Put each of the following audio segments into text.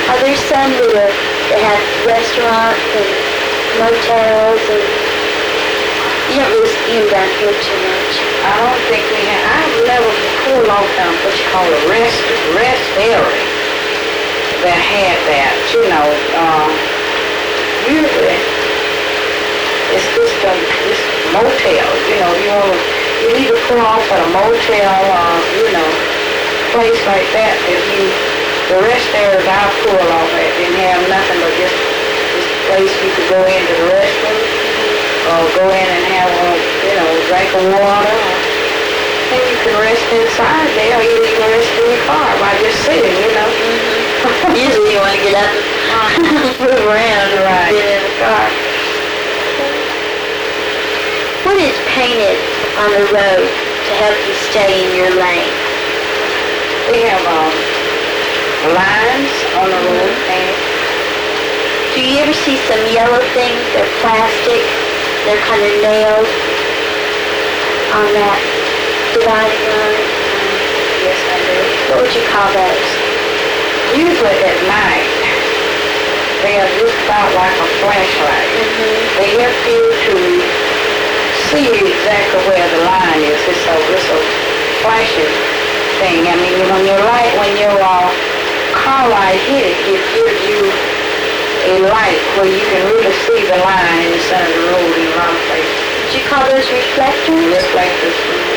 There's some that have restaurants and motels, and you don't really see them down here too much. I don't think we have. I've never pulled off on what you call a rest area that had that. Usually it's just this motel. You need to pull off at a motel or place like that. The rest areas I pull off at didn't have nothing but just this place you could go into the restroom or go in and have a drink of water. And you can rest inside there, or you can rest in your car by just sitting, Usually you want to get up and move around Right. Get in the car. What is painted on the road to help you stay in your lane? They have lines on the road painted. Do you ever see some yellow things? They're plastic. They're kind of nailed on that dividing line. Yes, I do. What would you call those? Usually at night, they are just about like a flashlight. They help you to see exactly where the line is. It's a flashing thing. I mean, when your car light hit it, it gives you a light where you can really see the line in the center of the road in a lot of places. Would you call those reflectors? Reflectors.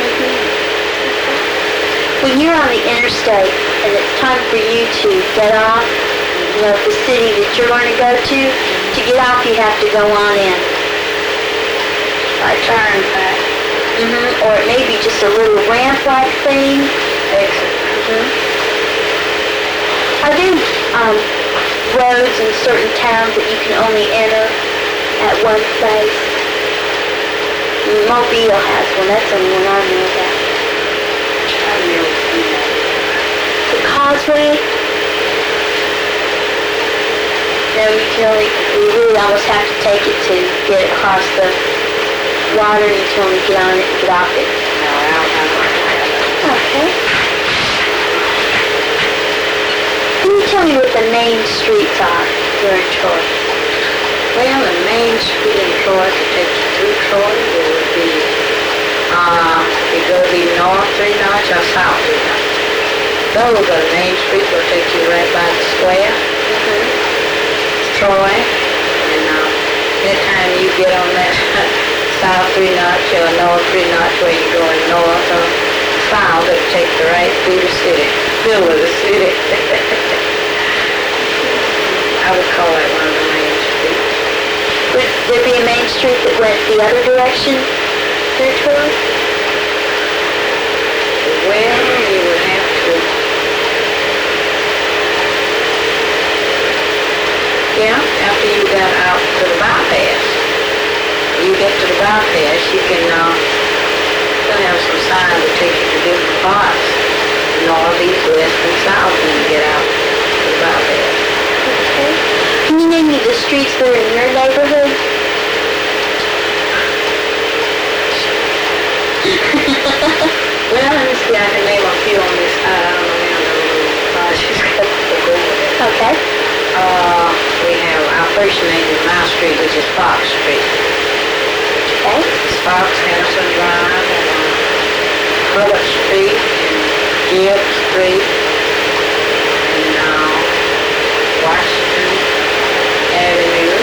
When you're on the interstate and it's time for you to get off, the city that you're going to go to get off you have to go on in. I turn back. Or it may be just a little ramp-like thing. Exit. Are there roads in certain towns that you can only enter at one place? Mobile has one. That's the only one I know about. The Causeway? No, you really almost have to take it to get across the water. You can only get on it and get off it. No, I don't know. Okay. Can you tell me what the main streets are here in Troy? Well, the main street in Troy to take you through Troy would be, it goes either north 3 Notch or south 3 Notch. Those are the main streets will take you right by the square. Troy. And anytime you get on that south 3 Notch or north 3 Notch where you're going north or south, it'll take you right through the city, middle of the city. I would call it one of the main streets. Would there be a main street that went the other direction through Troy? Well, you would have to. Yeah, after you got out to the bypass. You get to the bypass, you can they'll have some signs that take you to different parts. North, east, west, and south when you get out to the bypass. Okay. Can you name me the streets that are in your neighborhood? Well, let me see, I can name a few on this side. I don't know. She's got to go with it. Okay. We have our first name is my street, which is Fox Street. Okay. It's Fox, Henderson Drive, and Hubbard Street, and Gibbs Street, and Washington Avenue.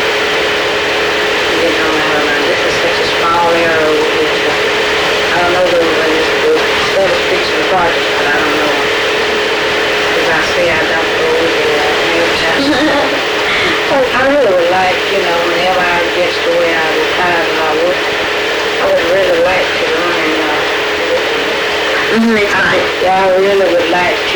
This is such a small area over here. I don't know the set of streets and projects, but I don't know. As I say, I don't go over there. I really would like, whenever I get to where I retire and I would really like to learn. I really would like to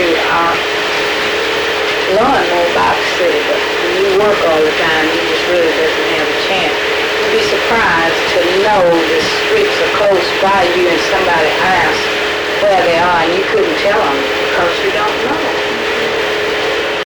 learn more about the city, but when you work all the time, you just really doesn't have a chance. You'd be surprised to know the streets are close by you and somebody asks where they are and you couldn't tell them because you don't know.